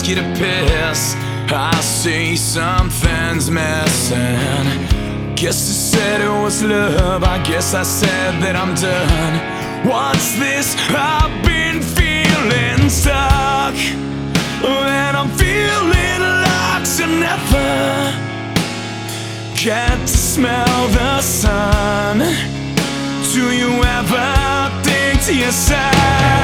whiskey to piss. I see something's missing. Guess you said it was love, I guess I said that I'm done. What's this? I've been feeling stuck, and I'm feeling like to never get to smell the sun. Do you ever think to yourself,